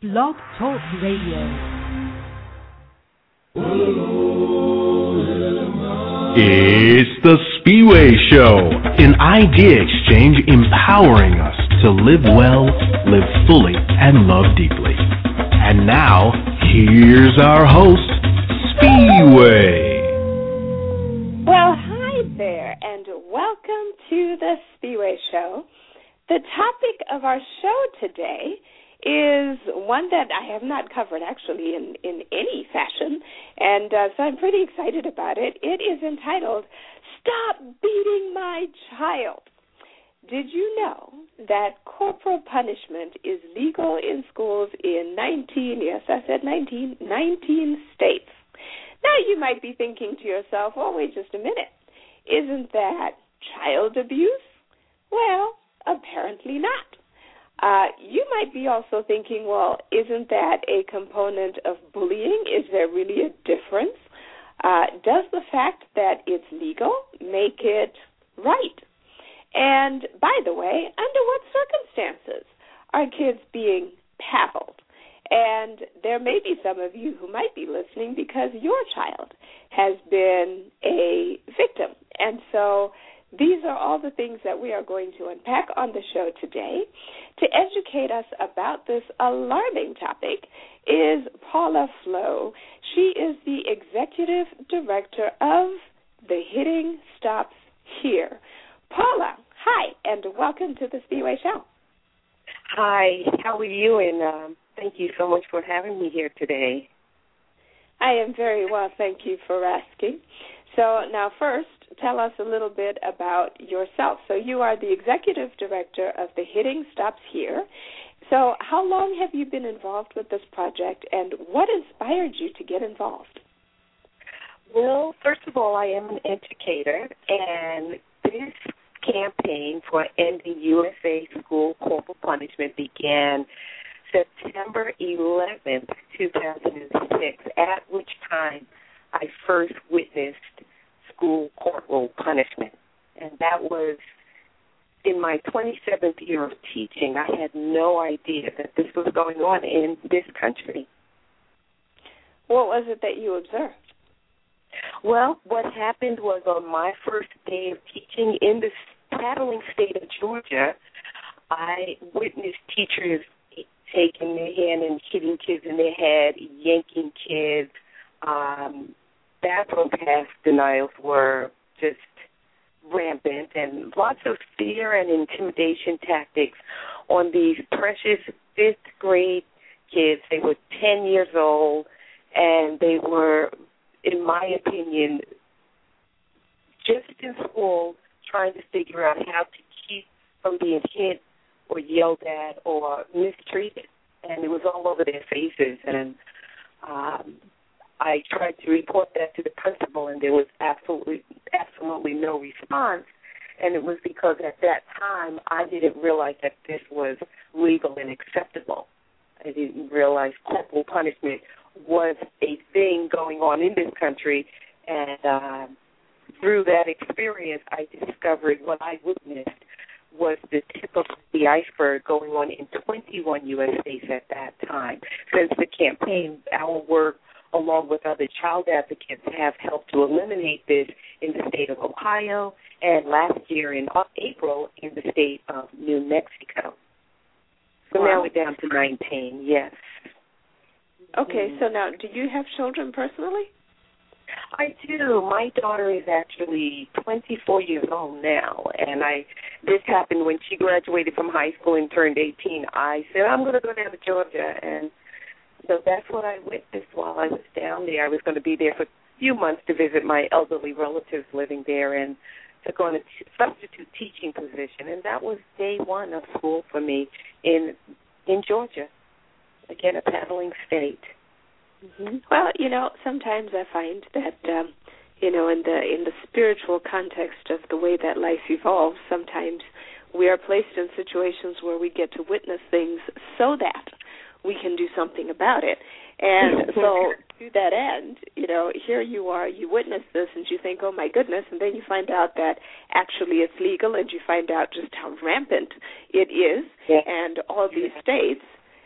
Blog Talk Radio. It's the Spiwe Show, an idea exchange empowering us to live well, live fully, and love deeply. And now, here's our host, Spiwe. Well, hi there, and welcome to the Spiwe Show. The topic of our show today is one that I have not covered actually in any fashion, and so I'm pretty excited about it. It is entitled, Stop Beating My Child. Did you know that corporal punishment is legal in schools in 19 states? Now you might be thinking to yourself, well, wait just a minute. Isn't that child abuse? Well, apparently not. You might be also thinking, well, isn't that a component of bullying? Is there really a difference? Does the fact that it's legal make it right? And by the way, under what circumstances are kids being paddled? And there may be some of you who might be listening because your child has been a victim. And so these are all the things that we are going to unpack on the show today. To educate us about this alarming topic is Paula Flo. She is the Executive Director of The Hitting Stops Here. Paula, hi, and welcome to the Spiwe Show. Hi, how are you? And thank you so much for having me here today. I am very well, thank you for asking. So now first, tell us a little bit about yourself. So you are the Executive Director of The Hitting Stops Here. So how long have you been involved with this project, and what inspired you to get involved? Well, first of all, I am an educator, and this campaign for ending USA school corporal punishment began September 11th, 2006, at which time I first witnessed school corporal punishment. And that was in my 27th year of teaching. I had no idea that this was going on in this country. What was it that you observed? Well, what happened was on my first day of teaching in the paddling state of Georgia, I witnessed teachers taking their hand and hitting kids in their head, yanking kids. Bathroom pass denials were just rampant, and lots of fear and intimidation tactics on these precious fifth grade kids. They were 10 years old, and they were, in my opinion, just in school trying to figure out how to keep from being hit or yelled at or mistreated. And it was all over their faces. And I tried to report that to the principal, and there was absolutely no response. And it was because at that time I didn't realize that this was legal and acceptable. I didn't realize corporal punishment was a thing going on in this country. And through that experience, I discovered what I witnessed was the tip of the iceberg going on in 21 U.S. states at that time. Since the campaign, our work, along with other child advocates, have helped to eliminate this in the state of Ohio, and last year in April in the state of New Mexico. So now we're down to 19, yes. Okay, so now, do you have children personally? I do. My daughter is actually 24 years old now, and this happened when she graduated from high school and turned 18. I said, I'm going to go down to Georgia, and so that's what I witnessed while I was down there. I was going to be there for a few months to visit my elderly relatives living there and took on a substitute teaching position, and that was day one of school for me in Georgia, again, a paddling state. Mm-hmm. Well, sometimes I find that, in the spiritual context of the way that life evolves, sometimes we are placed in situations where we get to witness things so that we can do something about it. And so to that end, here you are, you witness this and you think, oh my goodness, and then you find out that actually it's legal, and you find out just how rampant it is. Yeah. And all these states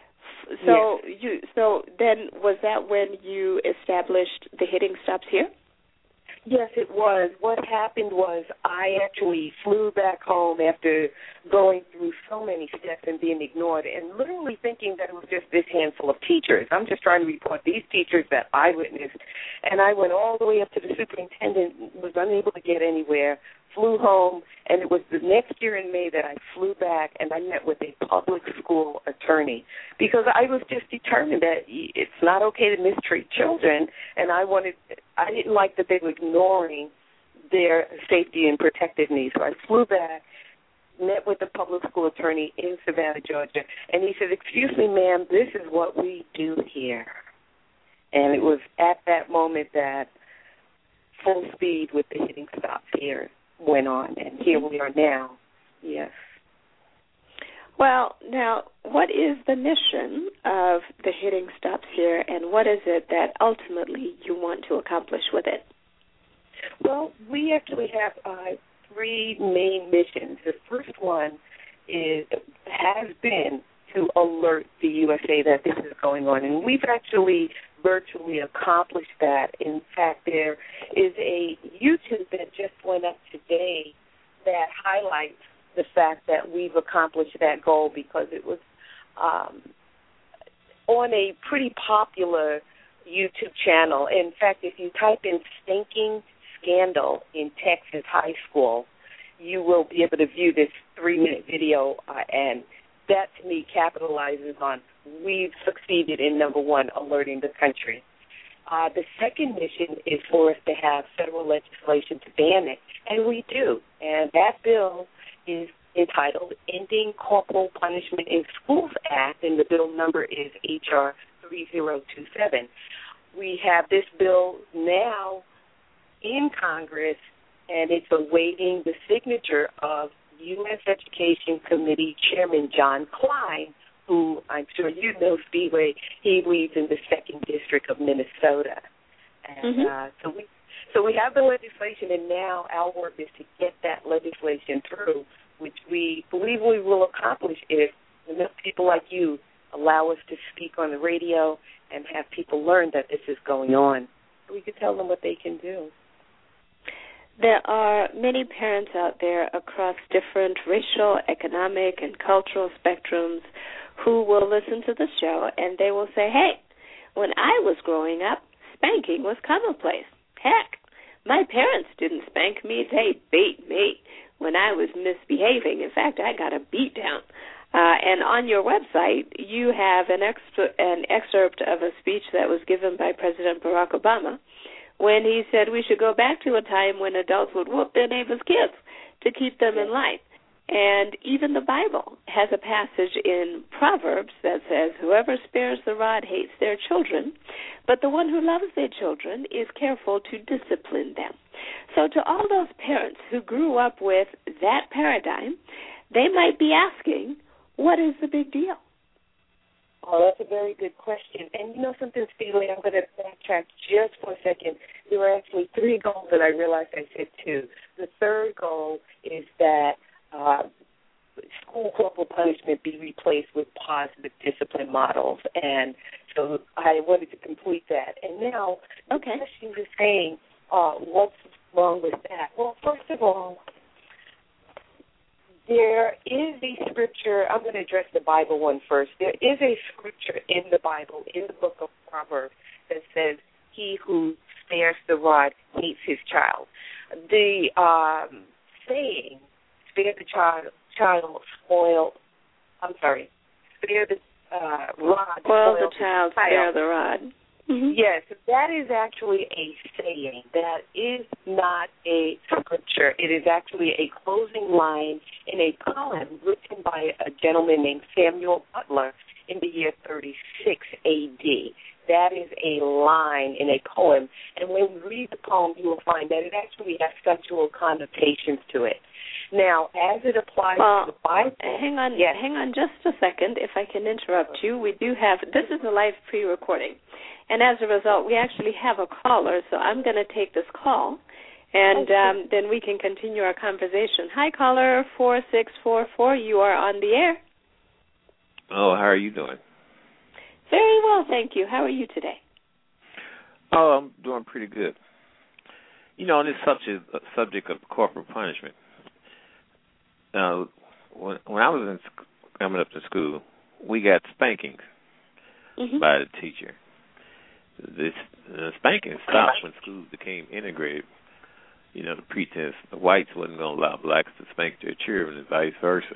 So then was that when you established the Hitting Stops Here? Yes, it was. What happened was I actually flew back home after going through so many steps and being ignored and literally thinking that it was just this handful of teachers. I'm just trying to report these teachers that I witnessed. And I went all the way up to the superintendent, was unable to get anywhere, flew home, and it was the next year in May that I flew back and I met with a public school attorney because I was just determined that it's not okay to mistreat children, and I didn't like that they were ignoring their safety and protective needs. So I flew back, met with the public school attorney in Savannah, Georgia, and he said, "Excuse me, ma'am, this is what we do here." And it was at that moment that full speed with the Hitting Stops Here went on, and here we are now. Yes. Well, now, what is the mission of the Hitting Stops Here, and what is it that ultimately you want to accomplish with it? Well, we actually have three main missions. The first one has been to alert the USA that this is going on, and we've actually virtually accomplished that. In fact, there is a YouTube that just went up today that highlights the fact that we've accomplished that goal because it was on a pretty popular YouTube channel. In fact, if you type in "stinking scandal in Texas high school," you will be able to view this 3-minute video, and that, to me, capitalizes on we've succeeded in, number one, alerting the country. The second mission is for us to have federal legislation to ban it, and we do. And that bill is entitled Ending Corporal Punishment in Schools Act, and the bill number is H.R. 3027. We have this bill now in Congress, and it's awaiting the signature of U.S. Education Committee Chairman John Klein, who I'm sure you know, Speedway. He leads in the 2nd District of Minnesota. And so we have the legislation, and now our work is to get that legislation through, which we believe we will accomplish if enough people like you allow us to speak on the radio and have people learn that this is going on. So we can tell them what they can do. There are many parents out there across different racial, economic, and cultural spectrums who will listen to the show, and they will say, hey, when I was growing up, spanking was commonplace. Heck, my parents didn't spank me. They beat me when I was misbehaving. In fact, I got a beat down. And on your website, you have an excerpt of a speech that was given by President Barack Obama when he said we should go back to a time when adults would whoop their neighbors' kids to keep them in line. And even the Bible has a passage in Proverbs that says, whoever spares the rod hates their children, but the one who loves their children is careful to discipline them. So to all those parents who grew up with that paradigm, they might be asking, what is the big deal? Oh, that's a very good question. And you know something, Speedway, I'm going to backtrack just for a second. There were actually 3 goals that I realized I said 2. The third goal is that school corporal punishment be replaced with positive discipline models. And so I wanted to complete that. And now the question is saying, what's wrong with that? Well, first of all, there is a scripture. I'm going to address the Bible one first. There is a scripture in the Bible, in the book of Proverbs, that says, he who spares the rod hates his child. The saying, spare the spare the rod, spoil the child, spare the rod. Mm-hmm. Yes, that is actually a saying. That is not a scripture. It is actually a closing line in a poem written by a gentleman named Samuel Butler in the year 36 A.D. That is a line in a poem. And when we read the poem, you will find that it actually has sexual connotations to it. Now, as it applies to the Bible... Hang on just a second, if I can interrupt you. We do have... This is a live pre-recording. And as a result, we actually have a caller, so I'm going to take this call, and then we can continue our conversation. Hi, caller 4644. You are on the air. Oh, how are you doing? thank you. How are you today? Oh, I'm doing pretty good. You know, on this subject of corporal punishment, when I was coming up to school, we got spankings by the teacher. This spanking stopped when schools became integrated. You know, the pretense the whites wasn't going to allow blacks to spank their children and vice versa.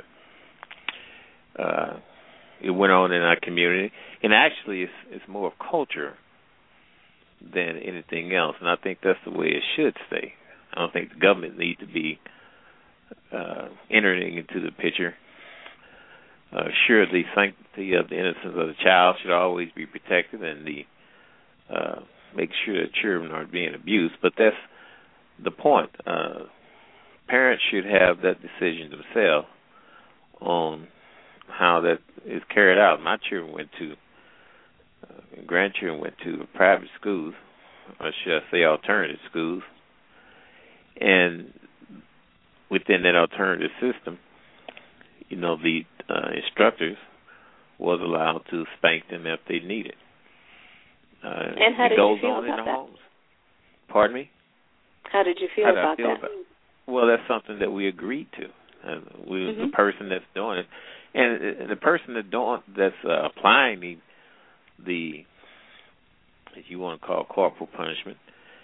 It went on in our community, and actually it's more of culture than anything else, and I think that's the way it should stay. I don't think the government needs to be entering into the picture. Sure, the sanctity of the innocence of the child should always be protected, and make sure that children aren't being abused, but that's the point. Parents should have that decision themselves on how that is carried out. My children grandchildren went to private schools, or should I say alternative schools, and within that alternative system, you know, the instructors was allowed to spank them if they needed. And how did you feel about that? Homes. Pardon me? How did you feel about that? Well, that's something that we agreed to. The person that's doing it, and the person that's applying the if you want to call corporal punishment,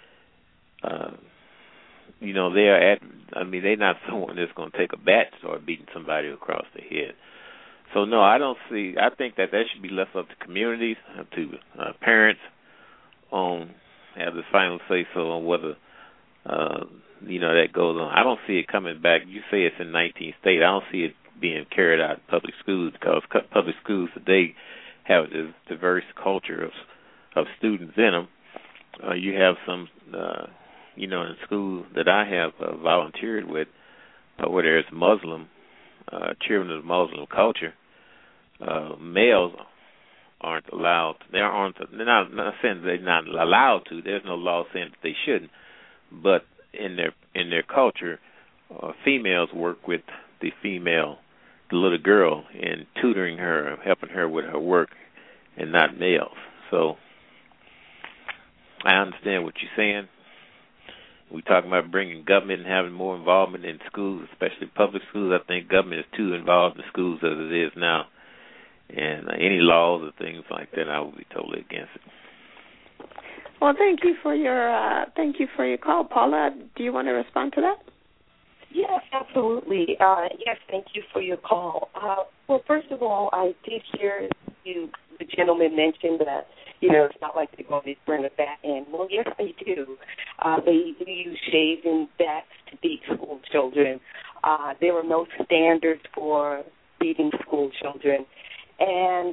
you know, they're not someone that's going to take a bat and start beating somebody across the head. So no, I think that should be left up to communities, to parents, have the final say so on whether you know, that goes on. I don't see it coming back. You say it's in 19 states. I don't see it being carried out in public schools, because public schools today have a diverse culture of students in them. You have some, you know, in schools that I have volunteered with, where there's Muslim, children of Muslim culture, males aren't allowed. They're not saying they're not allowed to. There's no law saying that they shouldn't. But in their culture, females work with the little girl, in tutoring her, helping her with her work, and not males. So I understand what you're saying. We're talking about bringing government and having more involvement in schools, especially public schools. I think government is too involved in schools as it is now. And any laws or things like that, I would be totally against it. Well, thank you for your call, Paula. Do you want to respond to that? Yes, absolutely. Yes, thank you for your call. Well, first of all, I did hear the gentleman mention that, you know, it's not like they're going to bring a bat in. Well, yes, they do. They do use shaving bats to beat school children. There are no standards for beating school children. And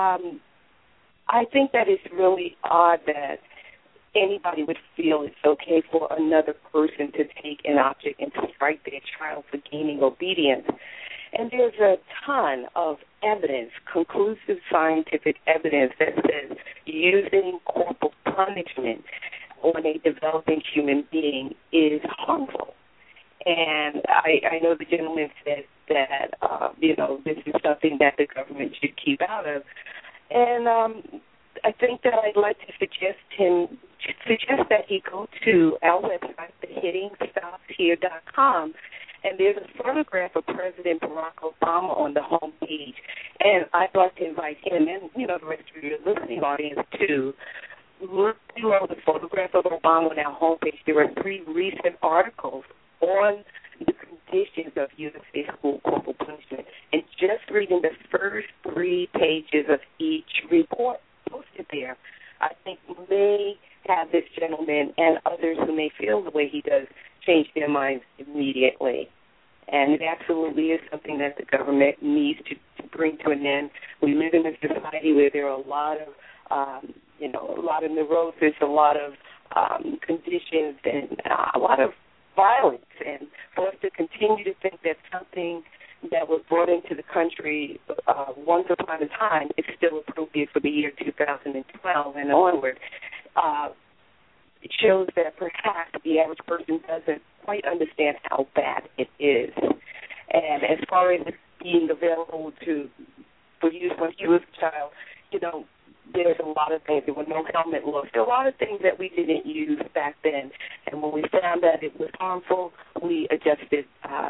I think that it's really odd that anybody would feel it's okay for another person to take an object and to strike their child for gaining obedience. And there's a ton of evidence, conclusive scientific evidence, that says using corporal punishment on a developing human being is harmful. And I know the gentleman said that, you know, this is something that the government should keep out of. And I think that I'd like to suggest that he go to our website, thehittingstopshere.com, and there's a photograph of President Barack Obama on the home page. And I'd like to invite him and, you know, the rest of your listening audience to look through the photograph of Obama on our homepage. There are 3 recent articles on the conditions of USA school corporal punishment. And just reading the first 3 pages of each report posted there, I think may have this gentleman and others who may feel the way he does change their minds immediately. And it absolutely is something that the government needs to bring to an end. We live in a society where there are a lot of, you know, a lot of neurosis, a lot of conditions, and a lot of violence. And for us to continue to think that something that was brought into the country once upon a time is still appropriate for the year 2012 and onward, it shows that perhaps the average person doesn't quite understand how bad it is. And as far as being available for use when you was a child, you know, there's a lot of things. There were no helmet laws. There were a lot of things that we didn't use back then. And when we found that it was harmful, we adjusted,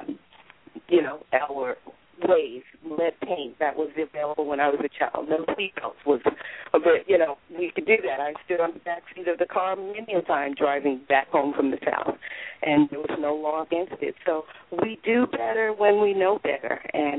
our ways. Lead paint, that was available when I was a child. No seatbelts was, we could do that. I stood on the back seat of the car many a time driving back home from the South, and there was no law against it. So we do better when we know better, and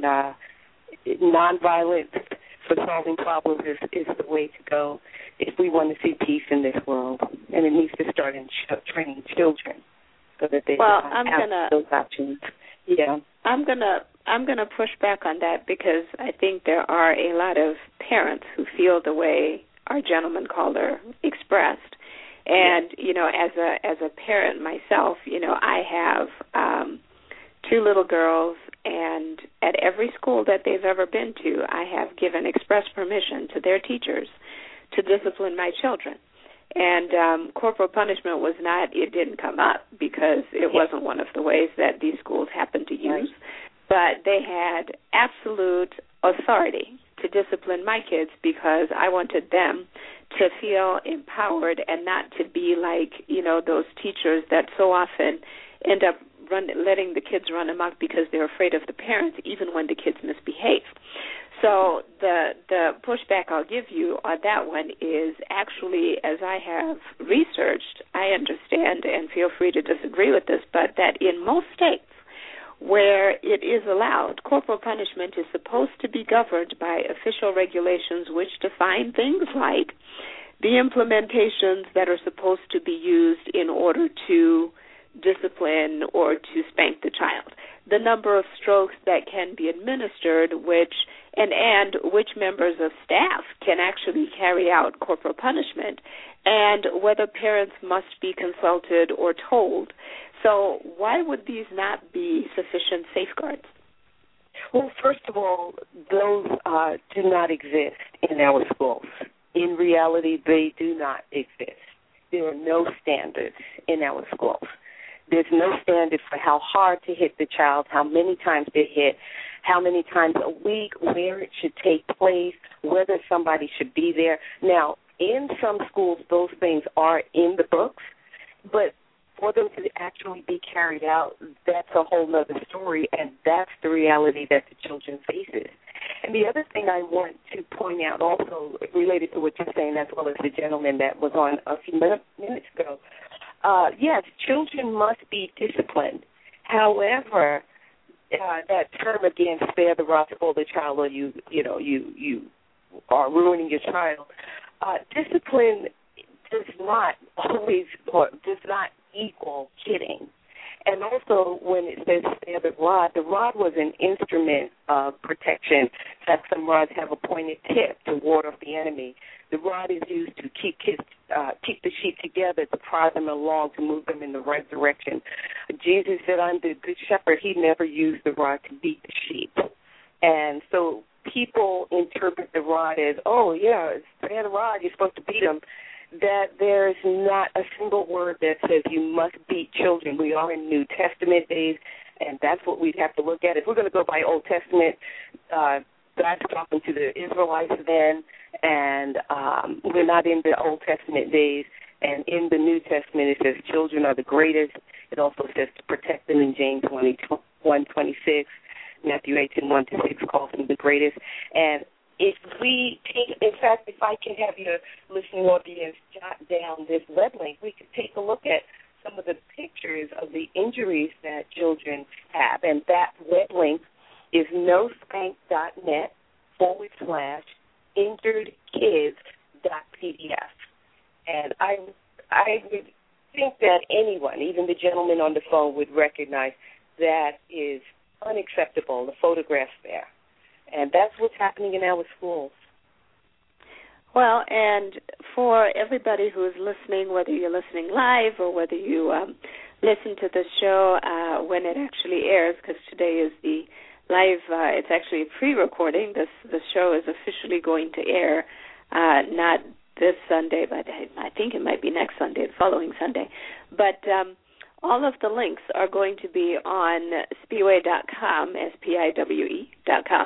nonviolence for solving problems is the way to go if we want to see peace in this world, and it needs to start in training children so that they have those options. Yeah, I'm gonna push back on that because I think there are a lot of parents who feel the way our gentleman caller expressed. And, as a parent myself, I have 2 little girls, and at every school that they've ever been to, I have given express permission to their teachers to discipline my children. And corporal punishment it didn't come up because it wasn't one of the ways that these schools happened to use. But they had absolute authority to discipline my kids because I wanted them to feel empowered and not to be like, those teachers that so often end up letting the kids run amok because they're afraid of the parents, even when the kids misbehave. So the pushback I'll give you on that one is actually, as I have researched, I understand, and feel free to disagree with this, but that in most states where it is allowed, corporal punishment is supposed to be governed by official regulations which define things like the implementations that are supposed to be used in order to discipline or to spank the child, the number of strokes that can be administered, and which members of staff can actually carry out corporal punishment, and whether parents must be consulted or told. So why would these not be sufficient safeguards? Well, first of all, those do not exist in our schools. In reality, they do not exist. There are no standards in our schools. There's no standard for how hard to hit the child, how many times they hit, how many times a week, where it should take place, whether somebody should be there. Now, in some schools, those things are in the books, but for them to actually be carried out, that's a whole other story, and that's the reality that the children faces. And the other thing I want to point out also related to what you're saying, as well as the gentleman that was on a few minutes ago, yes, children must be disciplined. However, that term again, spare the rod, spoil the child, or you are ruining your child. Discipline does not equal kidding. And also, when it says spare the rod was an instrument of protection. In fact, some rods have a pointed tip to ward off the enemy. The rod is used to keep the sheep together, to prod them along, to move them in the right direction. Jesus said, "I'm the good shepherd." He never used the rod to beat the sheep. And so people interpret the rod as, oh, yeah, spare the rod, you're supposed to beat them. That there's not a single word that says you must beat children. We are in New Testament days, and that's what we'd have to look at. If we're going to go by Old Testament, God's talking to the Israelites then, and we're not in the Old Testament days. And in the New Testament, it says children are the greatest. It also says to protect them in James 1:26. Matthew 18:1-6 calls them the greatest. And if we take, in fact, if I can have your listening audience jot down this web link, we could take a look at some of the pictures of the injuries that children have. And that web link is nospank.net/injuredkids.pdf. And I would think that anyone, even the gentleman on the phone, would recognize that is unacceptable, the photographs there. And that's what's happening in our schools. Well, and for everybody who is listening, whether you're listening live or whether you listen to the show when it actually airs, because today is the live, it's actually a pre-recording. The show is officially going to air not this Sunday, but I think it might be next Sunday, the following Sunday. But all of the links are going to be on spiwe.com, SPIWE.com,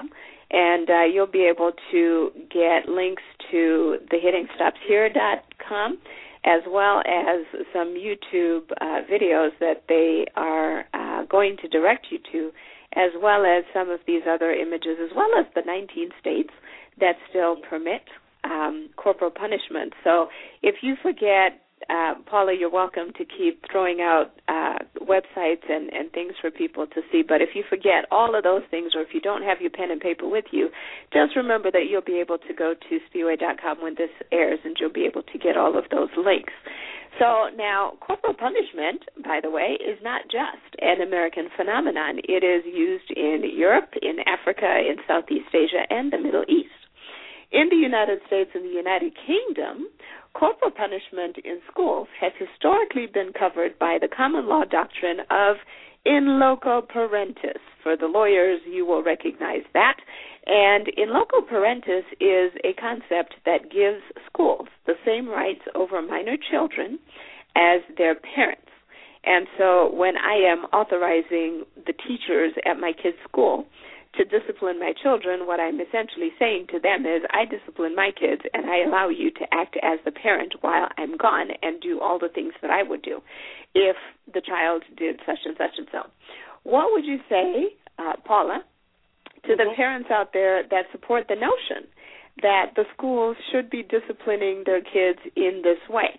And you'll be able to get links to the hittingstopshere.com as well as some YouTube videos that they are going to direct you to, as well as some of these other images, as well as the 19 states that still permit corporal punishment. So if you forget, Paula, you're welcome to keep throwing out websites and things for people to see. But if you forget all of those things, or if you don't have your pen and paper with you, just remember that you'll be able to go to spiwe.com when this airs, and you'll be able to get all of those links. So now, corporal punishment, by the way, is not just an American phenomenon. It is used in Europe, in Africa, in Southeast Asia, and the Middle East. In the United States and the United Kingdom, corporal punishment in schools has historically been covered by the common law doctrine of in loco parentis. For the lawyers, you will recognize that. And in loco parentis is a concept that gives schools the same rights over minor children as their parents. And so when I am authorizing the teachers at my kids' school to discipline my children, what I'm essentially saying to them is, I discipline my kids and I allow you to act as the parent while I'm gone and do all the things that I would do if the child did such and such and so. What would you say, Paula, to the parents out there that support the notion that the schools should be disciplining their kids in this way?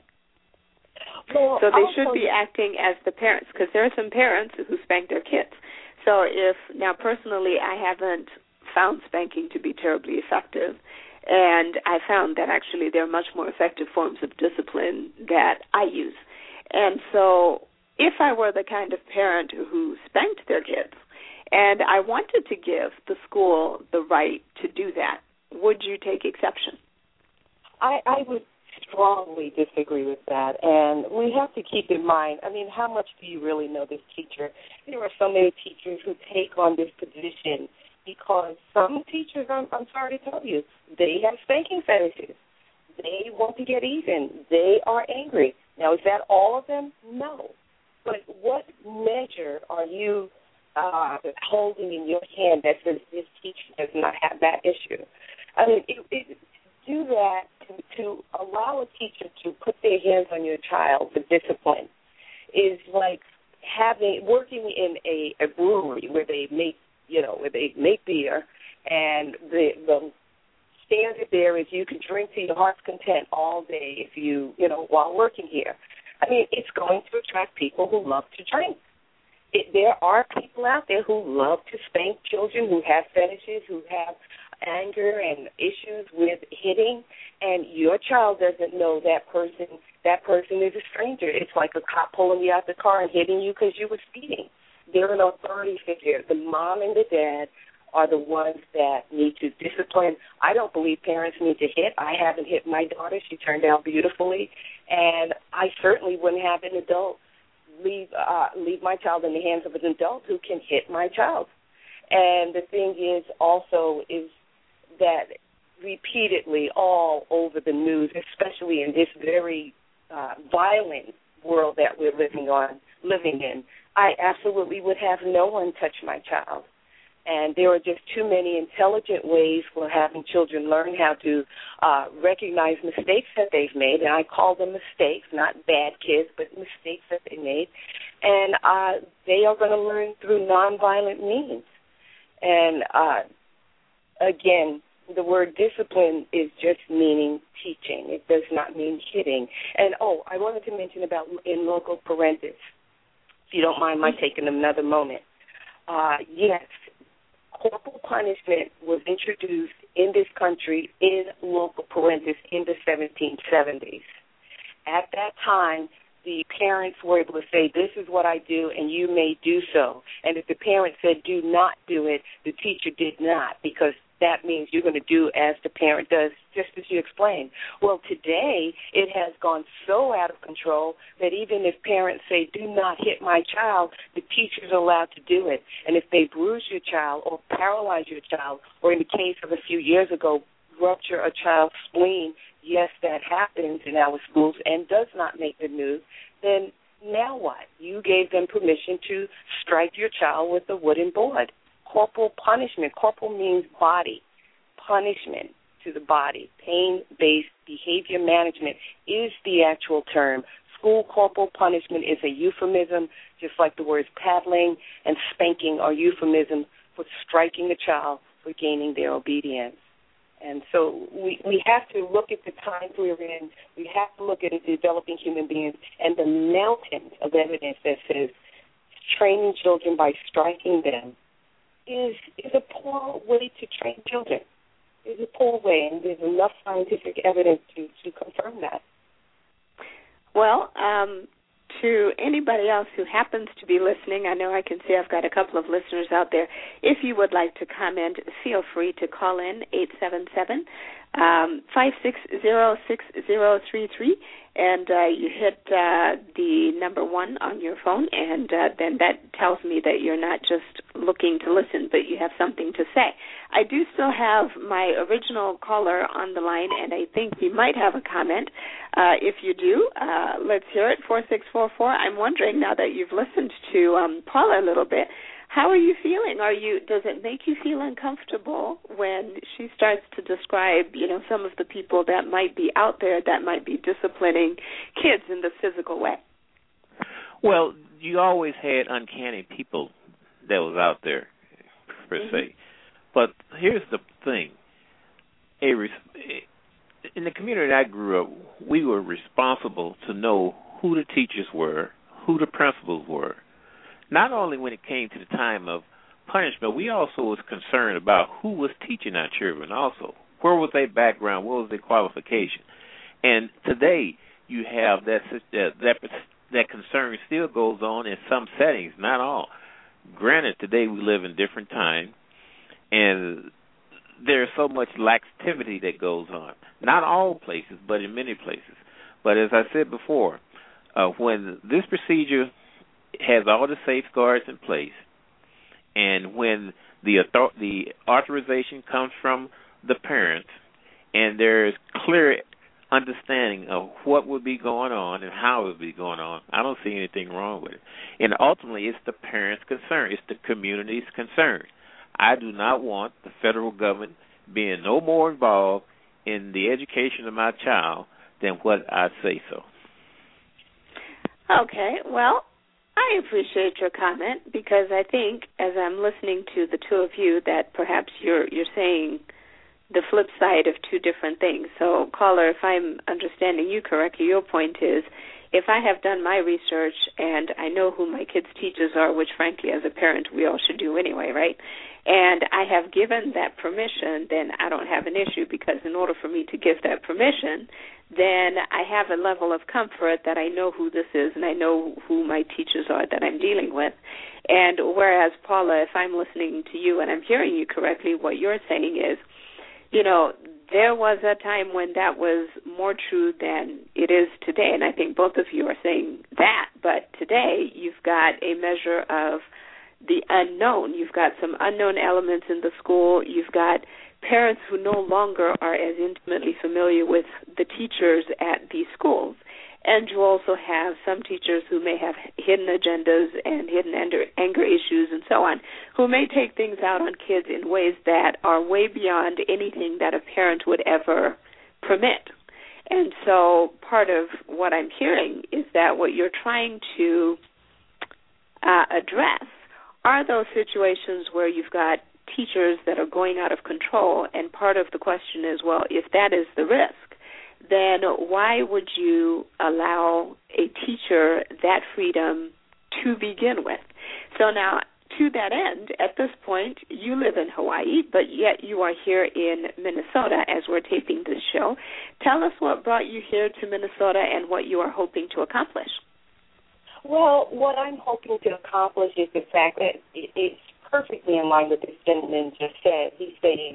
Well, so they should be acting as the parents, because there are some parents who spank their kids. So now personally I haven't found spanking to be terribly effective, and I found that actually there are much more effective forms of discipline that I use. And so if I were the kind of parent who spanked their kids and I wanted to give the school the right to do that, would you take exception? I would strongly disagree with that, and we have to keep in mind, how much do you really know this teacher? There are so many teachers who take on this position because some teachers, I'm sorry to tell you, they have spanking fetishes. They want to get even. They are angry. Now, is that all of them? No. But what measure are you holding in your hand that says this teacher does not have that issue? Do that to allow a teacher to put their hands on your child for discipline is like working in a brewery where they make beer, and the standard there is you can drink to your heart's content all day while working here. It's going to attract people who love to drink. There are people out there who love to spank children, who have fetishes, who have anger and issues with hitting, and your child doesn't know that person is a stranger. It's like a cop pulling you out the car and hitting you because you were speeding. They're an authority figure. The mom and the dad are the ones that need to discipline. I don't believe parents need to hit. I haven't hit my daughter. She turned out beautifully, and I certainly wouldn't have an adult leave my child in the hands of an adult who can hit my child. And the thing is also is that repeatedly all over the news, especially in this very violent world that we're living in, I absolutely would have no one touch my child. And there are just too many intelligent ways for having children learn how to recognize mistakes that they've made, and I call them mistakes, not bad kids, but mistakes that they made. And they are going to learn through nonviolent means. And, again, the word discipline is just meaning teaching. It does not mean hitting. And, I wanted to mention about in loco parentis, if you don't mind my taking another moment. Yes, corporal punishment was introduced in this country in loco parentis in the 1770s. At that time, the parents were able to say, this is what I do, and you may do so. And if the parent said, do not do it, the teacher did not, because that means you're going to do as the parent does, just as you explained. Well, today it has gone so out of control that even if parents say, do not hit my child, the teacher's allowed to do it. And if they bruise your child or paralyze your child, or in the case of a few years ago, rupture a child's spleen, yes, that happens in our schools and does not make the news, then now what? You gave them permission to strike your child with a wooden board. corporal punishment. Corporal means body. Punishment to the body. Pain-based behavior management is the actual term. School corporal punishment is a euphemism, just like the words paddling and spanking are euphemisms for striking a child for gaining their obedience. And so we have to look at the times we're in. We have to look at developing human beings and the mountain of evidence that says training children by striking them is a poor way to train children. It's a poor way, and there's enough scientific evidence to confirm that. Well, to anybody else who happens to be listening, I know I can see I've got a couple of listeners out there. If you would like to comment, feel free to call in 877-560-6033, and you hit the number 1 on your phone, and then that tells me that you're not just looking to listen, but you have something to say. I do still have my original caller on the line, and I think he might have a comment. If you do, let's hear it, 4644. I'm wondering, now that you've listened to Paula a little bit, how are you feeling? Does it make you feel uncomfortable when she starts to describe, some of the people that might be out there that might be disciplining kids in the physical way? Well, you always had uncanny people that was out there, per se. But here's the thing. In the community I grew up, we were responsible to know who the teachers were, who the principals were. Not only when it came to the time of punishment, we also was concerned about who was teaching our children also. Where was their background? What was their qualification? And today you have that concern still goes on in some settings, not all. Granted, today we live in different times, and there's so much laxity that goes on. Not all places, but in many places. But as I said before, when this procedure has all the safeguards in place, and when the authorization comes from the parents, and there's clear understanding of what would be going on and how it would be going on, I don't see anything wrong with it. And ultimately, it's the parents' concern. It's the community's concern. I do not want the federal government being no more involved in the education of my child than what I say so. Okay, well, I appreciate your comment, because I think, as I'm listening to the two of you, that perhaps you're saying the flip side of two different things. So, caller, if I'm understanding you correctly, your point is, if I have done my research and I know who my kids' teachers are, which, frankly, as a parent, we all should do anyway, right? And I have given that permission, then I don't have an issue, because in order for me to give that permission, then I have a level of comfort that I know who this is and I know who my teachers are that I'm dealing with. And whereas, Paula, if I'm listening to you and I'm hearing you correctly, what you're saying is, there was a time when that was more true than it is today, and I think both of you are saying that. But today you've got a measure of the unknown. You've got some unknown elements in the school. You've got parents who no longer are as intimately familiar with the teachers at these schools. And you also have some teachers who may have hidden agendas and hidden anger issues and so on, who may take things out on kids in ways that are way beyond anything that a parent would ever permit. And so part of what I'm hearing is that what you're trying to address are those situations where you've got teachers that are going out of control, and part of the question is, well, if that is the risk, then why would you allow a teacher that freedom to begin with? So now, to that end, at this point, you live in Hawaii, but yet you are here in Minnesota as we're taping this show. Tell us what brought you here to Minnesota and what you are hoping to accomplish. Well, what I'm hoping to accomplish is the fact that it's perfectly in line with this gentleman just said. He's saying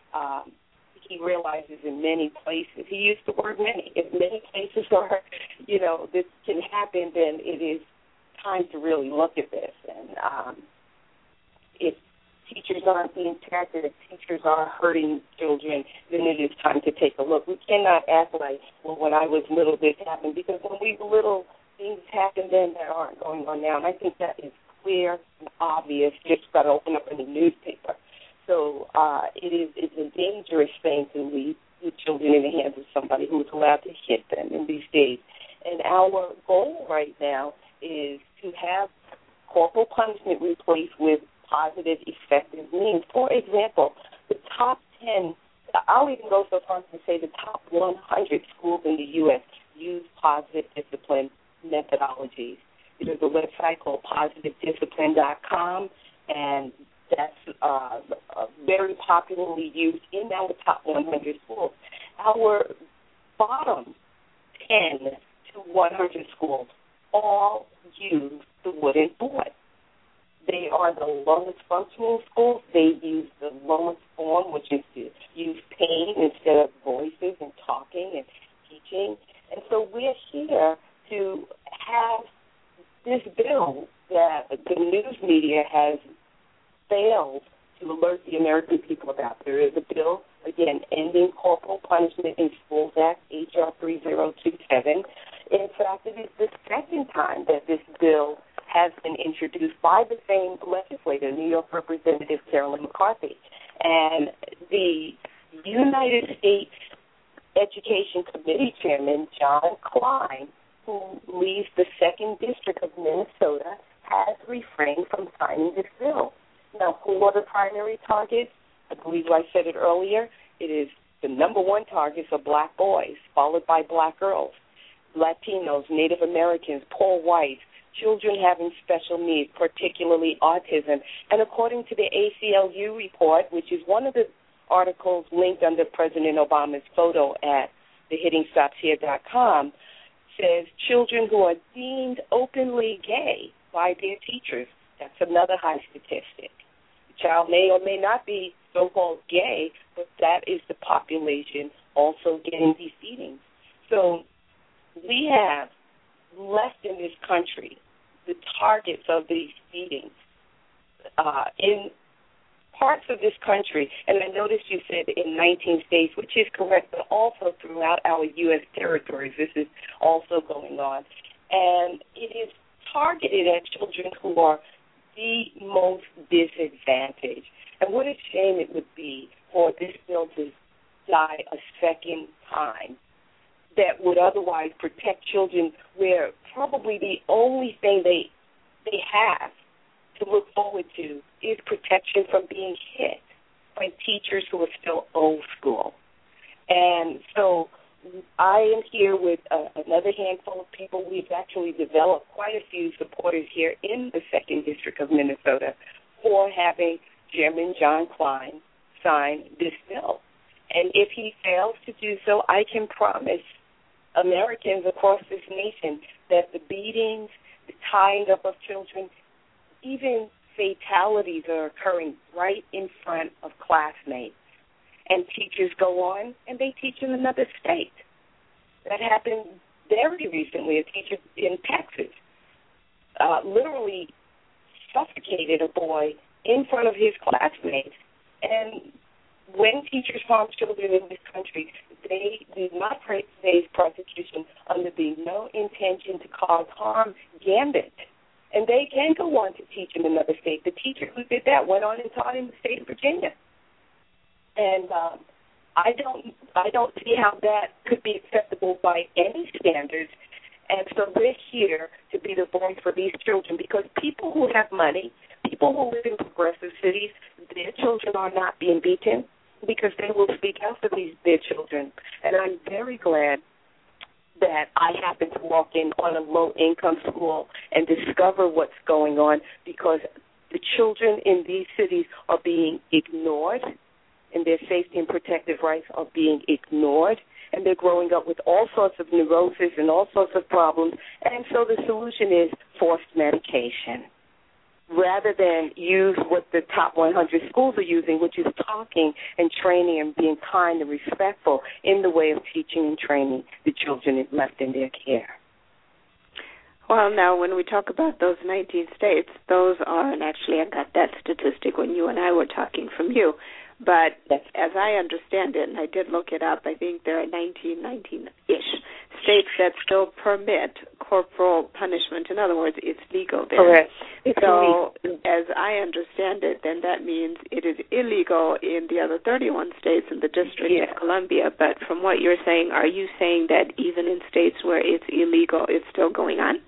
he realizes in many places, he used the word many, if many places are, this can happen, then it is time to really look at this. And if teachers aren't being tackled, if teachers are hurting children, then it is time to take a look. We cannot act like, well, when I was little, this happened, because when we were little, things happened then that aren't going on now. And I think that is clear and obvious. Just got to open up in the newspaper. So it's a dangerous thing to leave the children in the hands of somebody who is allowed to hit them in these days. And our goal right now is to have corporal punishment replaced with positive, effective means. For example, the top 10, I'll even go so far as to say the top 100 schools in the U.S. use positive discipline methodologies. There's a website called positivediscipline.com, and that's very popularly used in our top 100 schools. Our bottom 10 to 100 schools all use the wooden board. They are the lowest functioning schools. They use the lowest form, which is to use pain instead of voices and talking and teaching. And so we're here to have this bill that the news media has failed to alert the American people about. There is a bill, again, Ending Corporal Punishment in Schools Act, H.R. 3027. In fact, it is the second time that this bill has been introduced by the same legislator, New York Representative Carolyn McCarthy. And the United States Education Committee Chairman, John Klein, who leads the 2nd District of Minnesota, has refrained from signing this bill. Now, who are the primary targets? I believe I said it earlier. It is the number one targets are black boys, followed by black girls, Latinos, Native Americans, poor whites, children having special needs, particularly autism. And according to the ACLU report, which is one of the articles linked under President Obama's photo at thehittingstopshere.com, says children who are deemed openly gay by their teachers. That's another high statistic. The child may or may not be so-called gay, but that is the population also getting these beatings. So we have left in this country the targets of these beatings in parts of this country, and I noticed you said in 19 states, which is correct, but also throughout our U.S. territories, this is also going on. And it is targeted at children who are the most disadvantaged. And what a shame it would be for this bill to die a second time that would otherwise protect children where probably the only thing they have to look forward to is protection from being hit by teachers who are still old school. And so I am here with another handful of people. We've actually developed quite a few supporters here in the 2nd District of Minnesota for having Chairman John Klein sign this bill. And if he fails to do so, I can promise Americans across this nation that the beatings, the tying up of children, even fatalities are occurring right in front of classmates. And teachers go on and they teach in another state. That happened very recently. A teacher in Texas literally suffocated a boy in front of his classmates. And when teachers harm children in this country, they do not face prosecution under the no intention to cause harm gambit. And they can go on to teach in another state. The teacher who did that went on and taught in the state of Virginia. And I don't see how that could be acceptable by any standards. And so we're here to be the voice for these children, because people who have money, people who live in progressive cities, their children are not being beaten because they will speak out for their children. And I'm very glad that I happened to walk in on a low-income school and discover what's going on, because the children in these cities are being ignored, and their safety and protective rights are being ignored, and they're growing up with all sorts of neuroses and all sorts of problems. And so the solution is forced medication, rather than use what the top 100 schools are using, which is talking and training and being kind and respectful in the way of teaching and training the children left in their care. Well, now, when we talk about those 19 states, those aren't actually, I got that statistic when you and I were talking from you. But as I understand it, and I did look it up, I think there are 19-ish states that still permit corporal punishment. In other words, it's legal there. Correct. So, as I understand it, then that means it is illegal in the other 31 states in the District of Columbia. But from what you're saying, are you saying that even in states where it's illegal, it's still going on?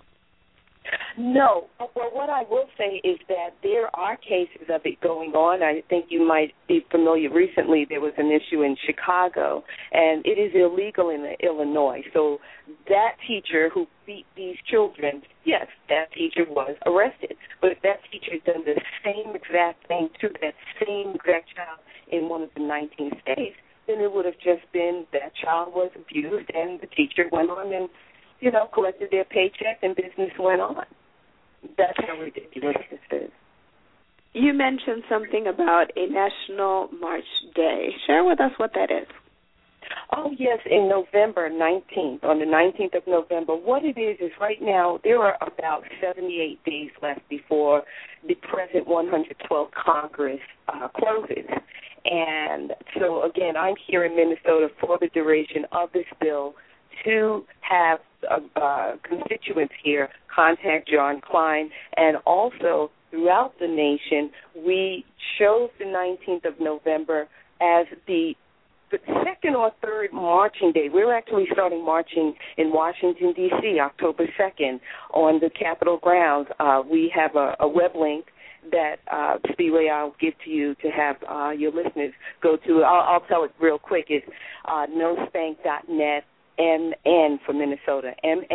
No. Well, what I will say is that there are cases of it going on. I think you might be familiar. Recently, there was an issue in Chicago, and it is illegal in Illinois. So that teacher who beat these children, yes, that teacher was arrested. But if that teacher had done the same exact thing to that same exact child in one of the 19 states, then it would have just been that child was abused, and the teacher went on and collected their paycheck, and business went on. That's how ridiculous this is. You mentioned something about a National March Day. Share with us what that is. Oh, yes, in November 19th, on the 19th of November. What it is right now there are about 78 days left before the present 112th Congress closes. And so, again, I'm here in Minnesota for the duration of this bill to have constituents here contact John Kline, and also throughout the nation, we chose the 19th of November as the second or third marching day. We're actually starting marching in Washington, D.C., October 2nd on the Capitol grounds. We have a web link that, Speedway, I'll give to you to have your listeners go to. I'll tell it real quick. It's nospank.net. MN for Minnesota,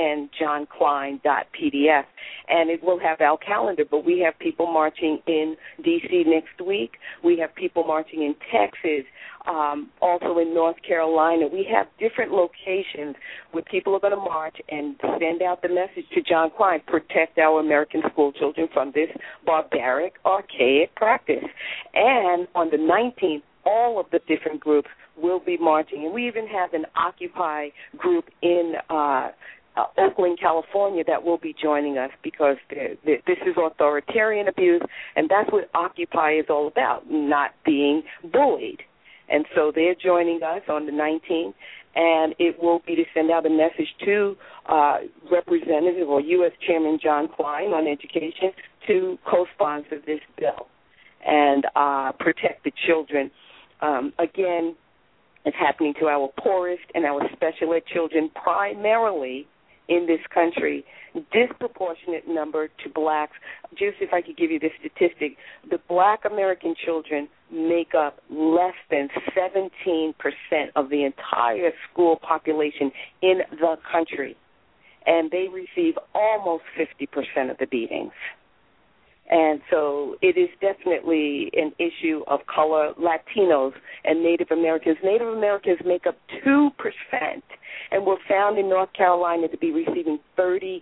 mnjohnkline.pdf, and it will have our calendar. But we have people marching in D.C. next week. We have people marching in Texas, also in North Carolina. We have different locations where people are going to march and send out the message to John Kline: protect our American school children from this barbaric, archaic practice. And on the 19th, all of the different groups will be marching. And we even have an Occupy group in Oakland, California that will be joining us, because this is authoritarian abuse, and that's what Occupy is all about, not being bullied. And so they're joining us on the 19th, and it will be to send out a message to Representative or U.S. Chairman John Kline on education to co-sponsor this bill and protect the children. Again, it's happening to our poorest and our special ed children primarily in this country. Disproportionate number to blacks. Just if I could give you this statistic, the black American children make up less than 17% of the entire school population in the country, and they receive almost 50% of the beatings. And so it is definitely an issue of color, Latinos, and Native Americans. Native Americans make up 2% and were found in North Carolina to be receiving 35%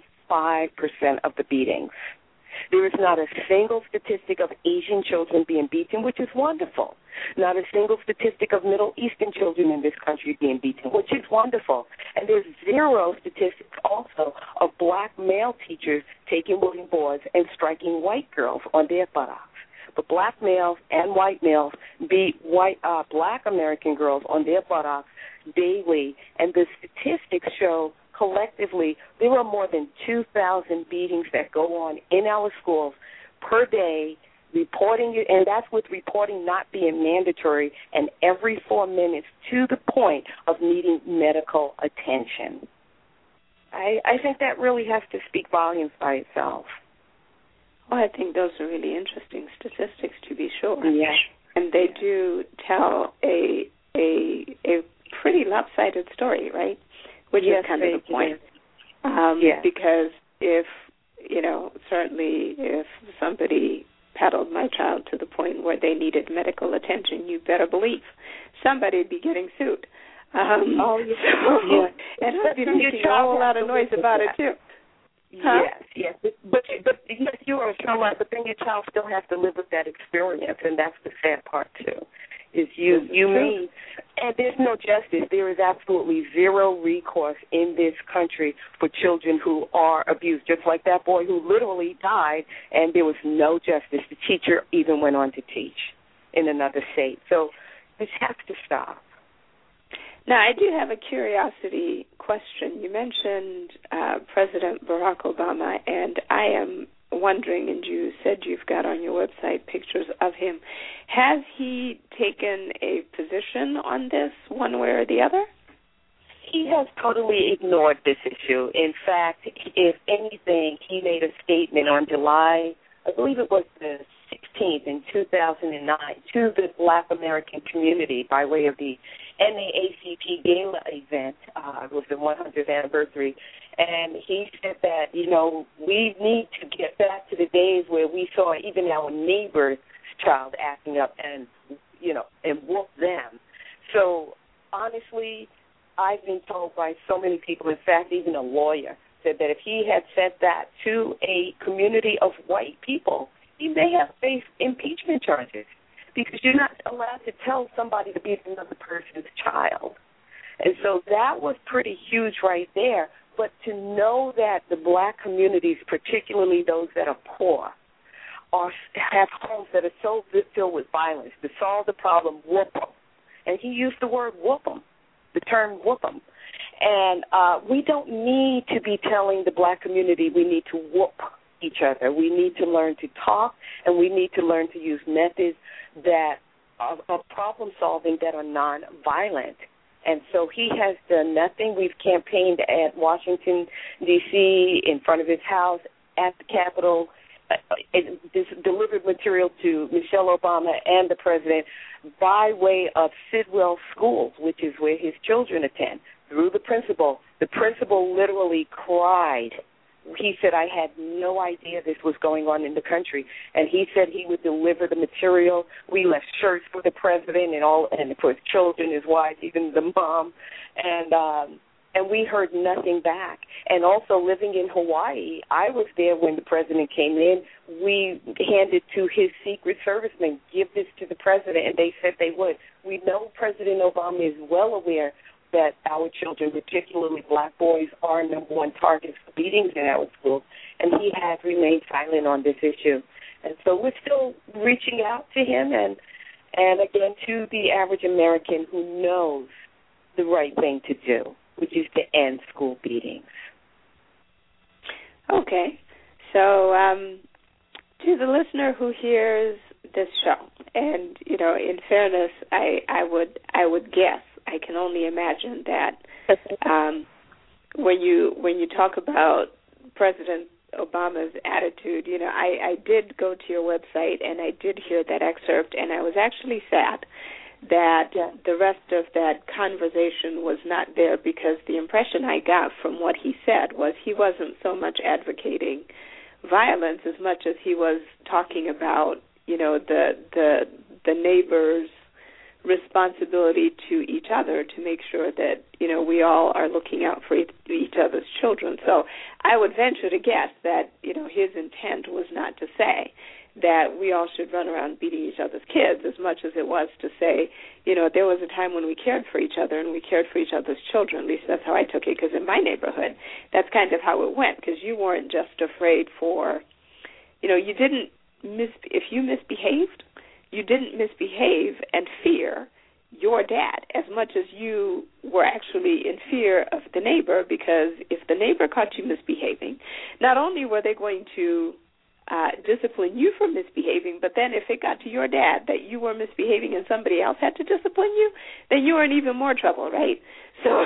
of the beatings. There is not a single statistic of Asian children being beaten, which is wonderful. Not a single statistic of Middle Eastern children in this country being beaten, which is wonderful. And there's zero statistics also of black male teachers taking wooden boards and striking white girls on their buttocks. But black males and white males beat black American girls on their buttocks daily, and the statistics show collectively there are more than 2,000 beatings that go on in our schools per day, reporting, and that's with reporting not being mandatory, and every 4 minutes to the point of needing medical attention. I think that really has to speak volumes by itself. Well, I think those are really interesting statistics, to be sure. Yes. And they do tell a pretty lopsided story, right? Which is kind of the point. Because if, certainly if somebody paddled my child to the point where they needed medical attention, you better believe somebody would be getting sued. And I'd be making a whole lot of noise about it, too. Huh? Yes. But yes, you are so right, but then your child still has to live with that experience, and that's the sad part, too. Is you mean, and there's no justice. There is absolutely zero recourse in this country for children who are abused, just like that boy who literally died, and there was no justice. The teacher even went on to teach in another state. So this has to stop. Now, I do have a curiosity question. You mentioned President Barack Obama, and I am wondering, and you said you've got on your website pictures of him, has he taken a position on this one way or the other? He has totally ignored this issue. In fact, if anything, he made a statement on July, I believe it was the 16th in 2009, to the Black American community by way of the NAACP Gala event. It was the 100th anniversary. And he said that, we need to get back to the days where we saw even our neighbor's child acting up and whoop them. So, honestly, I've been told by so many people, in fact, even a lawyer, said that if he had said that to a community of white people, he may have faced impeachment charges because you're not allowed to tell somebody to beat another person's child. And so that was pretty huge right there. But to know that the black communities, particularly those that are poor, have homes that are so filled with violence, to solve the problem, whoop them. And he used the word whoop them, the term whoop them. And we don't need to be telling the black community we need to whoop each other. We need to learn to talk, and we need to learn to use methods that are problem-solving that are nonviolent. And so he has done nothing. We've campaigned at Washington, D.C., in front of his house, at the Capitol, delivered material to Michelle Obama and the president by way of Sidwell Schools, which is where his children attend, through the principal. The principal literally cried. He said, I had no idea this was going on in the country. And he said he would deliver the material. We left shirts for the president and for his children, his wife, even the mom. And we heard nothing back. And also living in Hawaii, I was there when the president came in. We handed to his Secret Servicemen, give this to the president, and they said they would. We know President Obama is well aware that our children, particularly black boys, are number one targets for beatings in our schools, and he has remained silent on this issue. And so we're still reaching out to him and again, to the average American who knows the right thing to do, which is to end school beatings. Okay. So to the listener who hears this show, and, in fairness, I would guess, I can only imagine that when you talk about President Obama's attitude, I did go to your website and I did hear that excerpt, and I was actually sad that the rest of that conversation was not there, because the impression I got from what he said was he wasn't so much advocating violence as much as he was talking about, the neighbors' responsibility to each other to make sure that, we all are looking out for each other's children. So I would venture to guess that, his intent was not to say that we all should run around beating each other's kids as much as it was to say, there was a time when we cared for each other and we cared for each other's children. At least that's how I took it, because in my neighborhood, that's kind of how it went, because you weren't just afraid for, you didn't if you misbehaved, you didn't misbehave and fear your dad as much as you were actually in fear of the neighbor, because if the neighbor caught you misbehaving, not only were they going to discipline you for misbehaving, but then if it got to your dad that you were misbehaving and somebody else had to discipline you, then you were in even more trouble, right? So,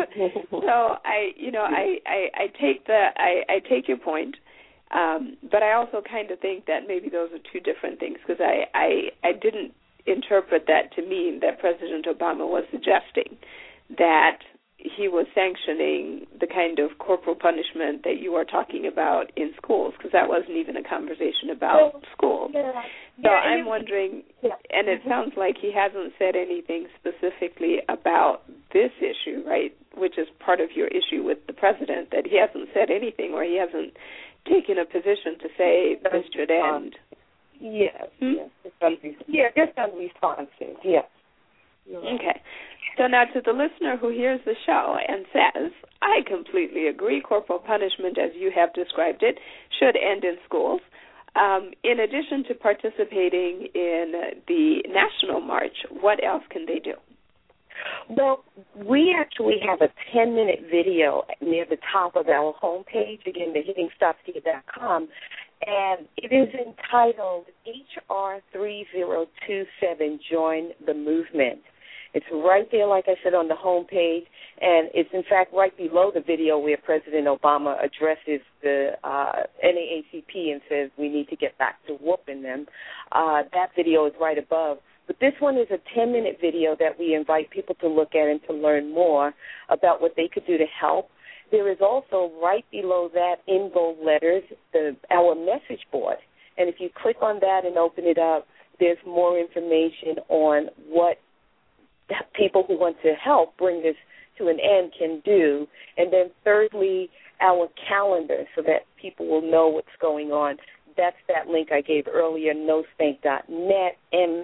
I take your point, but I also kind of think that maybe those are two different things, because I didn't interpret that to mean that President Obama was suggesting that he was sanctioning the kind of corporal punishment that you are talking about in schools, because that wasn't even a conversation about schools. So I'm wondering, and it sounds like he hasn't said anything specifically about this issue, right, which is part of your issue with the president, that he hasn't said anything, or he hasn't taken a position to say this should end. Yes. Just unresponsive, yes. Okay. So now to the listener who hears the show and says, I completely agree, corporal punishment, as you have described it, should end in schools. In addition to participating in the National March, what else can they do? Well, we actually have a 10-minute video near the top of our homepage, again, thehittingstopskia.com, and it is entitled HR 3027, Join the Movement. It's right there, like I said, on the home page, and it's, in fact, right below the video where President Obama addresses the NAACP and says we need to get back to whooping them. That video is right above. But this one is a 10-minute video that we invite people to look at and to learn more about what they could do to help. There is also right below that in bold letters our message board. And if you click on that and open it up, there's more information on what people who want to help bring this to an end can do. And then thirdly, our calendar so that people will know what's going on. That's that link I gave earlier, nospank.net,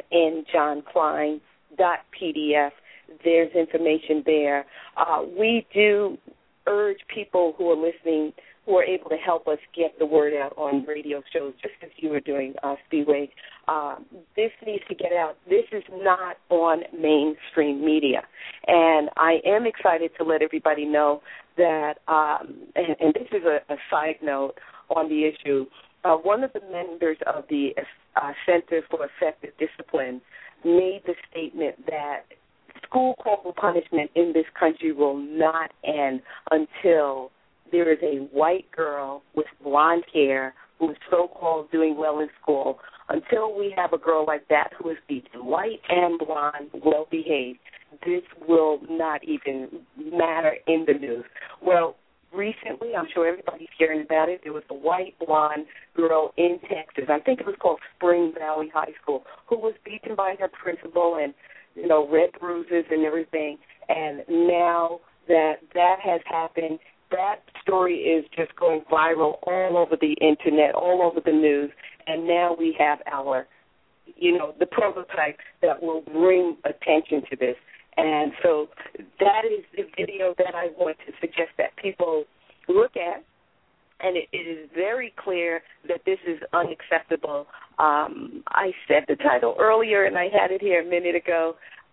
mnjohnklein.pdf. There's information there. We do urge people who are listening, who are able to help us get the word out on radio shows, just as you were doing, Speedway. This needs to get out. This is not on mainstream media. And I am excited to let everybody know that, and this is a side note on the issue, one of the members of the Center for Effective Discipline made the statement that school corporal punishment in this country will not end until there is a white girl with blonde hair who is so-called doing well in school. Until we have a girl like that who is beaten, white and blonde, well-behaved, this will not even matter in the news. Well, recently, I'm sure everybody's hearing about it, there was a white blonde girl in Texas, I think it was called Spring Valley High School, who was beaten by her principal and, red bruises and everything. And now that has happened, that story is just going viral all over the Internet, all over the news. And now we have our, the prototype that will bring attention to this. And so that is the video that I want to suggest that people look at. And it is very clear that this is unacceptable. I said the title earlier, and I had it here a minute ago.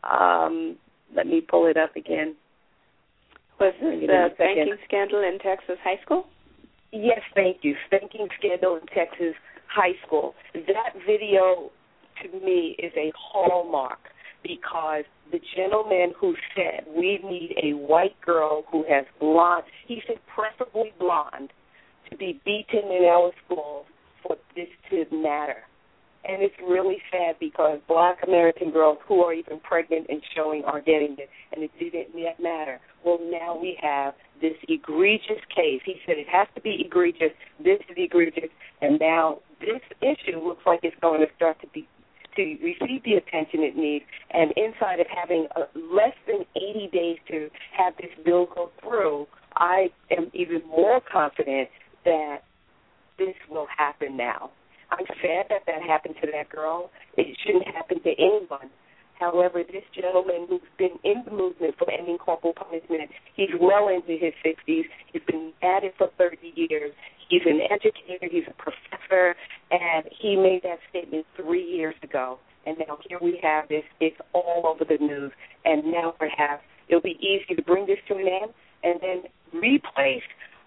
Let me pull it up again. Was this the spanking scandal in Texas high school? Yes, thank you. Spanking scandal in Texas high school. That video, to me, is a hallmark because the gentleman who said we need a white girl who has blonde, he said preferably blonde, to be beaten in our schools for this to matter. And it's really sad because black American girls who are even pregnant and showing are getting it, and it didn't yet matter. Well, now we have this egregious case. He said it has to be egregious. This is egregious. And now this issue looks like it's going to start to receive the attention it needs. And inside of having less than 80 days to have this bill go through, I am even more confident that this will happen now. I'm sad that happened to that girl. It shouldn't happen to anyone. However, this gentleman who's been in the movement for ending corporal punishment, he's well into his 60s. He's been at it for 30 years. He's an educator. He's a professor. And he made that statement 3 years ago. And now here we have this. It's all over the news. And now perhaps it'll be easy to bring this to an end and then replace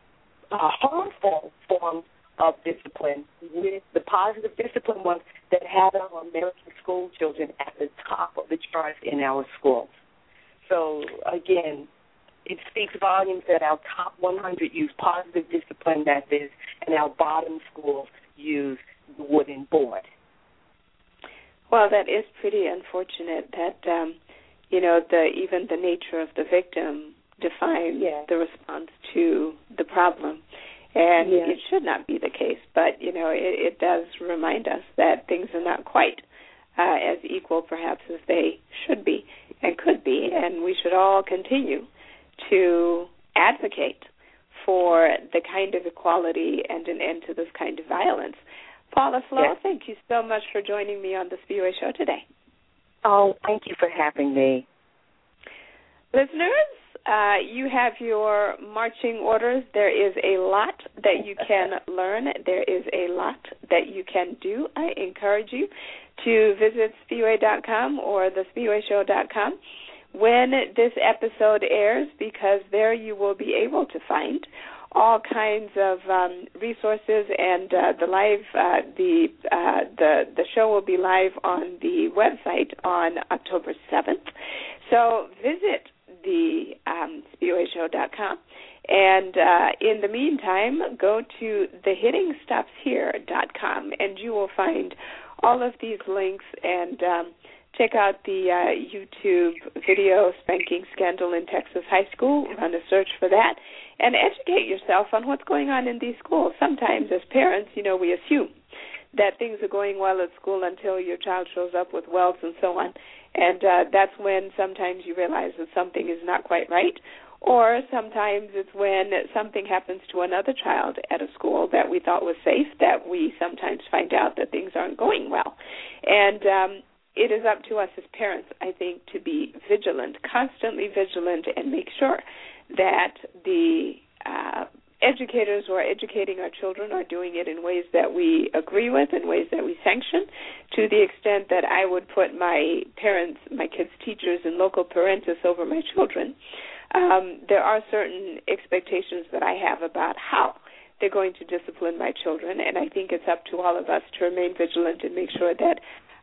harmful forms of discipline with the positive discipline ones that have our American school children at the top of the charts in our schools. So, again, it speaks volumes that our top 100 use positive discipline methods and our bottom schools use the wooden board. Well, that is pretty unfortunate that, even the nature of the victim defines the response to the problem. And it should not be the case, but, it does remind us that things are not quite as equal, perhaps, as they should be and could be, and we should all continue to advocate for the kind of equality and an end to this kind of violence. Paula Flo, thank you so much for joining me on the Speedway Show today. Oh, thank you for having me. Listeners, you have your marching orders. There is a lot that you can learn. There is a lot that you can do. I encourage you to visit Speedway.com or thespeedwayshow.com when this episode airs, because there you will be able to find all kinds of resources, and the show will be live on the website on October 7th. So visit the SpeedwayShow.com, and in the meantime, go to thehittingstopshere.com, and you will find all of these links, and check out the YouTube video, Spanking Scandal in Texas High School. Run a search for that, and educate yourself on what's going on in these schools. Sometimes as parents, we assume that things are going well at school until your child shows up with welts and so on. And that's when sometimes you realize that something is not quite right. Or sometimes it's when something happens to another child at a school that we thought was safe, that we sometimes find out that things aren't going well. And it is up to us as parents, I think, to be vigilant, constantly vigilant, and make sure that the educators who are educating our children are doing it in ways that we agree with, in ways that we sanction, to the extent that I would put my parents, my kids' teachers, and local parentis over my children. There are certain expectations that I have about how they're going to discipline my children, and I think it's up to all of us to remain vigilant and make sure that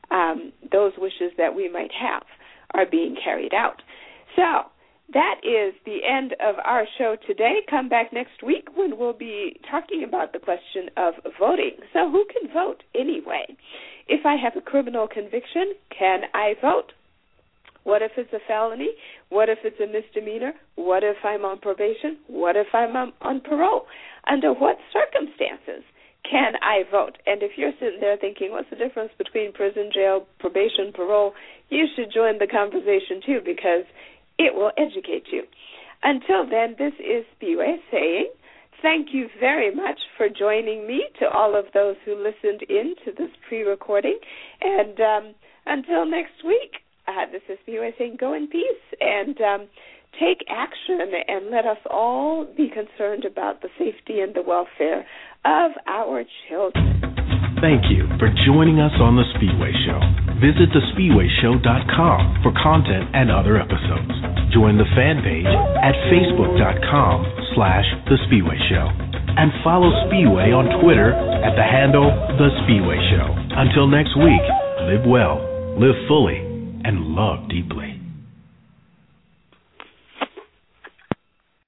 those wishes that we might have are being carried out. So that is the end of our show today. Come back next week when we'll be talking about the question of voting. So who can vote anyway? If I have a criminal conviction, can I vote? What if it's a felony? What if it's a misdemeanor? What if I'm on probation? What if I'm on parole? Under what circumstances can I vote? And if you're sitting there thinking, what's the difference between prison, jail, probation, parole, you should join the conversation too, because it will educate you. Until then, this is Speedway saying thank you very much for joining me, to all of those who listened in to this pre-recording. And until next week, this is Speedway saying go in peace and take action, and let us all be concerned about the safety and the welfare of our children. Thank you for joining us on The Speedway Show. Visit thespeedwayshow.com for content and other episodes. Join the fan page at facebook.com/The Speedway Show. And follow Speedway on Twitter at the handle The Speedway Show. Until next week, live well, live fully, and love deeply.